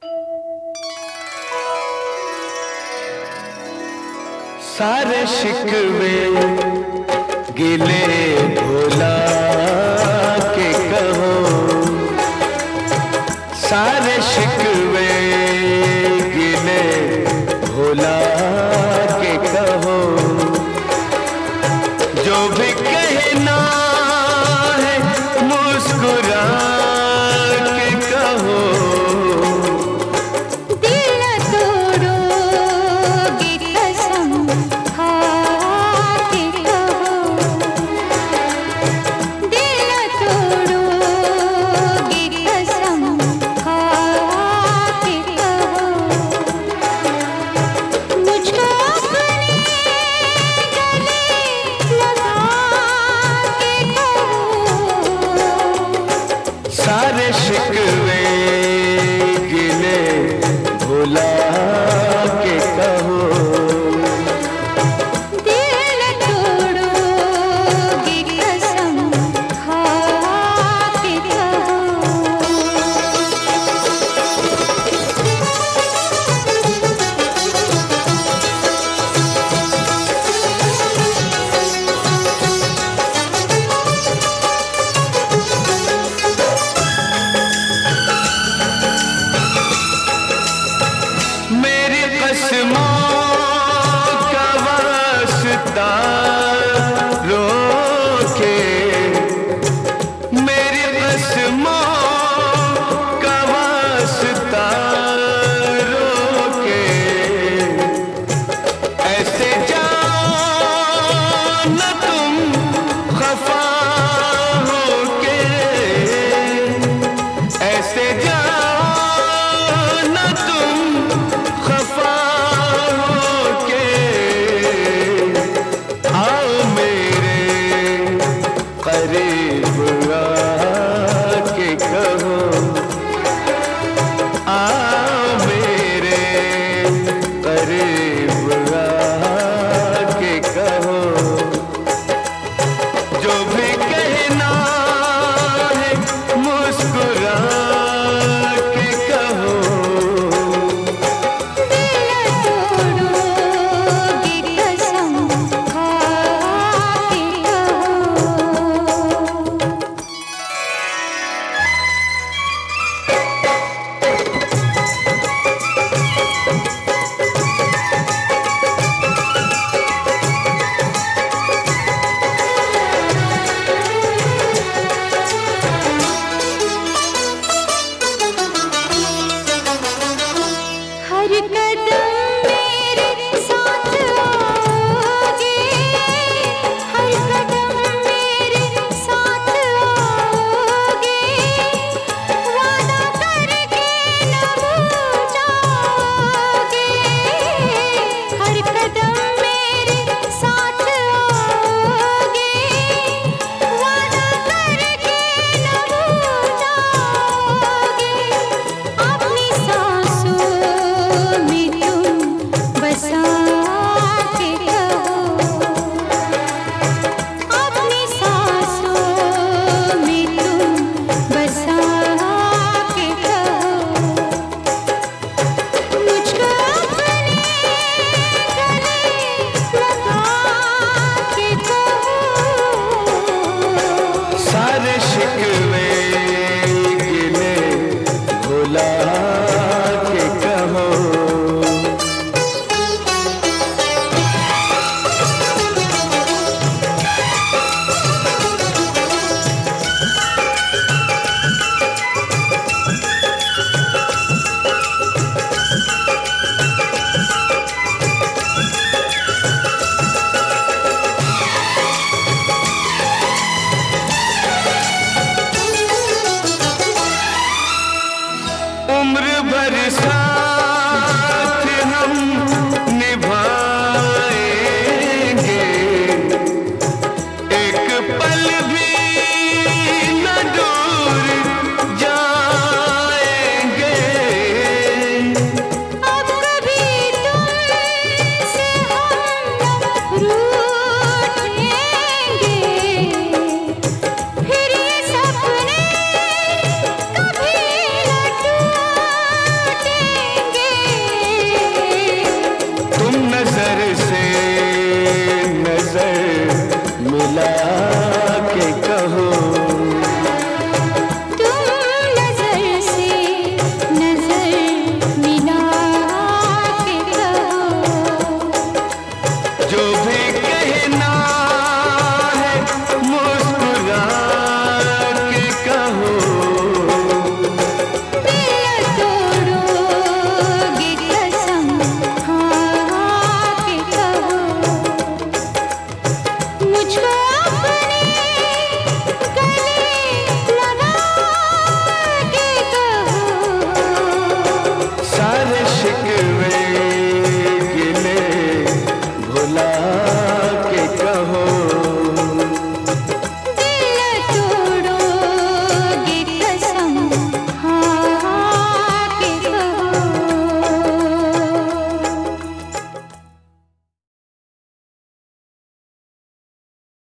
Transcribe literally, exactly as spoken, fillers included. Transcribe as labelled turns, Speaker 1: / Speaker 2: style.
Speaker 1: सारे शिकवे गिले भुला के कहो, सारे शिकवे गिले भुला के कहो, जो भी कहना है मुस्कुरा के कहो।
Speaker 2: दिल तोड़ोगे कसम खा के कहो, दिल तोड़ोगे कसम खा के कहो, मुझको अपने गले लगा के कहो।
Speaker 1: सारे शिकवे गिले भुला के कहो,
Speaker 2: दिल तोड़ोगे कसम खा के कहो।
Speaker 1: मेरी कसमों का वास्ता रोके, मेरी कसमों का वास्ता रोके, ऐसे जाओ न तुम खफा होके, ऐसे जाओ न तुम खफा होके, आओ मेरे करीब आके कहो, आओ मेरे करीब आके कहो, जो भी कहना है मुस्कुरा के कहो।
Speaker 2: दिल तोड़ोगे कसम खा के कहो। हर कदम मेरे साथ आओगे, हर कदम मेरे साथ आओगे, वादा करके न भूल जाओगे, हर कदम मेरे साथ आओगे, वादा करके न भूल जाओगे, अपनी सांसों में तुम बसा के कहो, अपनी सांसों में तुम बसा के कहो, मुझको अपने गले लगा के कहो।
Speaker 1: सारे शिकवे गिले भुला के कहो। उम्र भर सा